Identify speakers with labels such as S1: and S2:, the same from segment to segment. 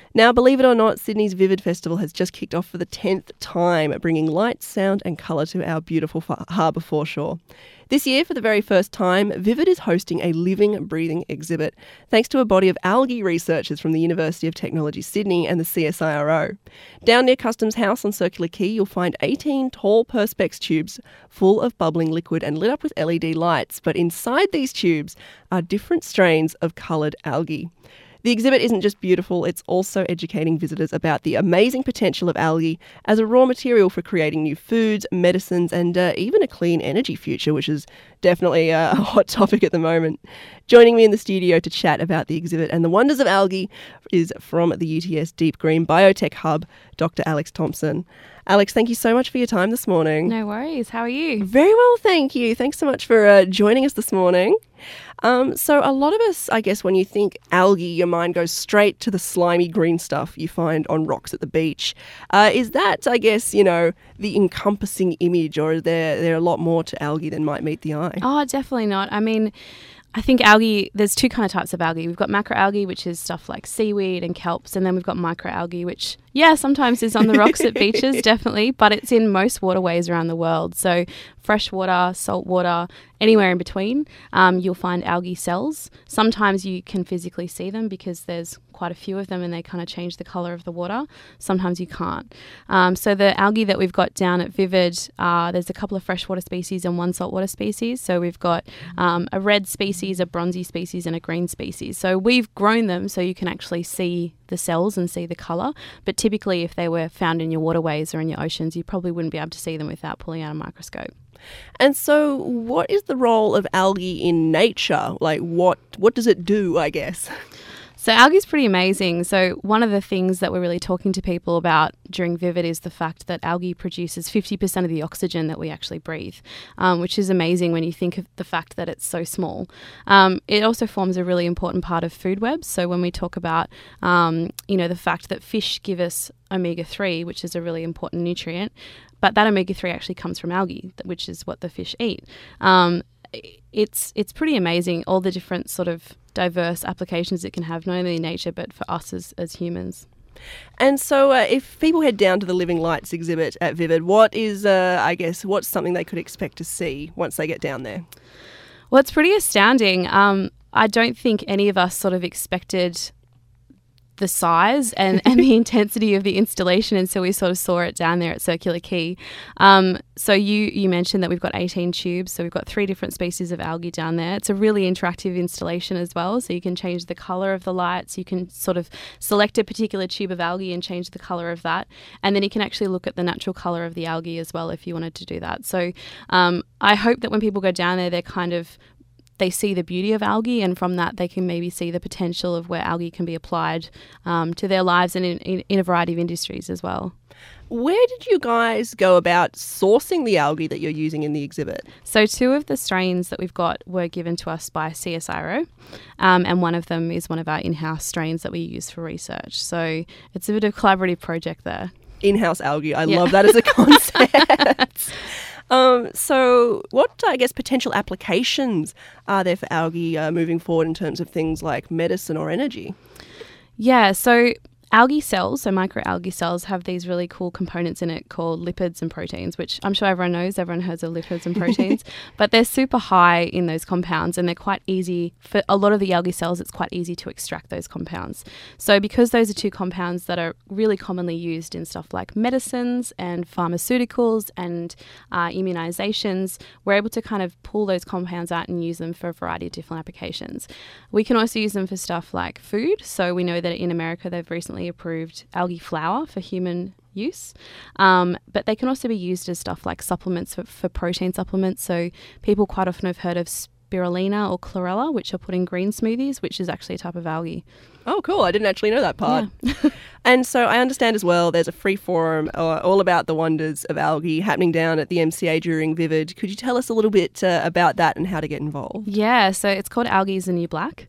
S1: Now, believe it or not, Sydney's Vivid Festival has just kicked off for the 10th time, bringing light, sound and colour to our beautiful harbour foreshore. This year, for the very first time, Vivid is hosting a living, breathing exhibit, thanks to a body of algae researchers from the University of Technology Sydney and the CSIRO. Down near Customs House on Circular Quay, you'll find 18 tall Perspex tubes full of bubbling liquid and lit up with LED lights, but inside these tubes are different strains of coloured algae. The exhibit isn't just beautiful, it's also educating visitors about the amazing potential of algae as a raw material for creating new foods, medicines, and even a clean energy future, which is definitely a hot topic at the moment. Joining me in the studio to chat about the exhibit and the wonders of algae is from the UTS Deep Green Biotech Hub, Dr. Alex Thompson. Alex, thank you so much for your time this morning.
S2: No worries. How are you?
S1: Very well, thank you. Thanks so much for joining us this morning. So a lot of us, I guess, when you think algae, your mind goes straight to the slimy green stuff you find on rocks at the beach. Is that, I guess, the encompassing image, or is there a lot more to algae than might meet the eye?
S2: Oh, definitely not. I mean, I think algae, there's two kind of types of algae. We've got macroalgae, which is stuff like seaweed and kelps, and then we've got microalgae, which, sometimes is on the rocks at beaches, definitely, but it's in most waterways around the world. So freshwater, saltwater, anywhere in between, you'll find algae cells. Sometimes you can physically see them because there's quite a few of them and they kind of change the colour of the water. Sometimes you can't. So the algae that we've got down at Vivid, there's a couple of freshwater species and one saltwater species. So we've got a red species, a bronzy species and a green species. So we've grown them so you can actually see the cells and see the colour. But typically if they were found in your waterways or in your oceans, you probably wouldn't be able to see them without pulling out a microscope.
S1: And so what is the role of algae in nature? Like what does it do, I guess?
S2: So algae is pretty amazing. So one of the things that we're really talking to people about during Vivid is the fact that algae produces 50% of the oxygen that we actually breathe, which is amazing when you think of the fact that it's so small. It also forms a really important part of food webs. So when we talk about, the fact that fish give us omega-3, which is a really important nutrient, but that omega-3 actually comes from algae, which is what the fish eat. It's pretty amazing, all the different sort of diverse applications it can have, not only in nature, but for us as humans.
S1: And so if people head down to the Living Lights exhibit at Vivid, what's something they could expect to see once they get down there?
S2: Well, it's pretty astounding. I don't think any of us sort of expected the size and the intensity of the installation, and so we sort of saw it down there at Circular Quay. So you mentioned that we've got 18 tubes, so we've got 3 different species of algae down there. It's a really interactive installation as well, so you can change the colour of the lights, you can sort of select a particular tube of algae and change the colour of that, and then you can actually look at the natural colour of the algae as well if you wanted to do that. So I hope that when people go down there, they see the beauty of algae, and from that they can maybe see the potential of where algae can be applied to their lives and in a variety of industries as well.
S1: Where did you guys go about sourcing the algae that you're using in the exhibit?
S2: So 2 of the strains that we've got were given to us by CSIRO, and one of them is one of our in-house strains that we use for research. So it's a bit of a collaborative project there.
S1: In-house algae, I love that as a concept. So what, potential applications are there for algae moving forward in terms of things like medicine or energy?
S2: Yeah, so algae cells, so microalgae cells, have these really cool components in it called lipids and proteins, which I'm sure everyone knows. Everyone hears of lipids and proteins, but they're super high in those compounds, and they're quite easy for a lot of the algae cells. It's quite easy to extract those compounds. So because those are 2 compounds that are really commonly used in stuff like medicines and pharmaceuticals and immunizations, we're able to kind of pull those compounds out and use them for a variety of different applications. We can also use them for stuff like food. So we know that in America they've recently approved algae flour for human use, but they can also be used as stuff like supplements for protein supplements. So people quite often have heard of spirulina or chlorella, which are put in green smoothies, which is actually a type of algae.
S1: Oh, cool. I didn't actually know that part. Yeah. And so I understand as well there's a free forum all about the wonders of algae happening down at the MCA during Vivid. Could you tell us a little bit about that and how to get involved?
S2: Yeah, so it's called Algae is the New Black.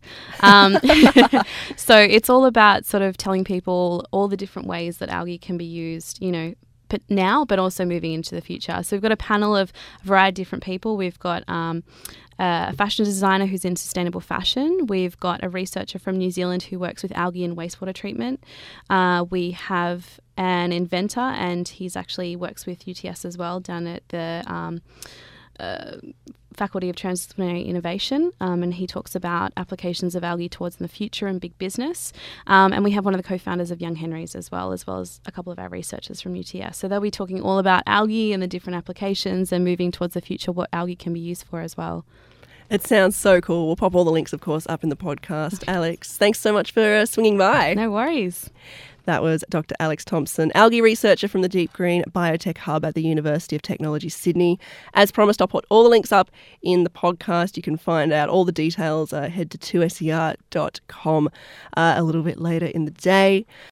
S2: So it's all about sort of telling people all the different ways that algae can be used, now, but also moving into the future. So we've got a panel of a variety of different people. We've got a fashion designer who's in sustainable fashion. We've got a researcher from New Zealand who works with algae and wastewater treatment. We have an inventor, and he's actually works with UTS as well down at the Faculty of Transdisciplinary Innovation, and he talks about applications of algae towards in the future and big business. And we have one of the co-founders of Young Henrys as well as a couple of our researchers from UTS. So they'll be talking all about algae and the different applications and moving towards the future, what algae can be used for as well.
S1: It sounds so cool. We'll pop all the links, of course, up in the podcast. Alex, thanks so much for swinging by.
S2: No worries.
S1: That was Dr. Alex Thompson, algae researcher from the Deep Green Biotech Hub at the University of Technology, Sydney. As promised, I'll put all the links up in the podcast. You can find out all the details. Head to 2ser.com a little bit later in the day.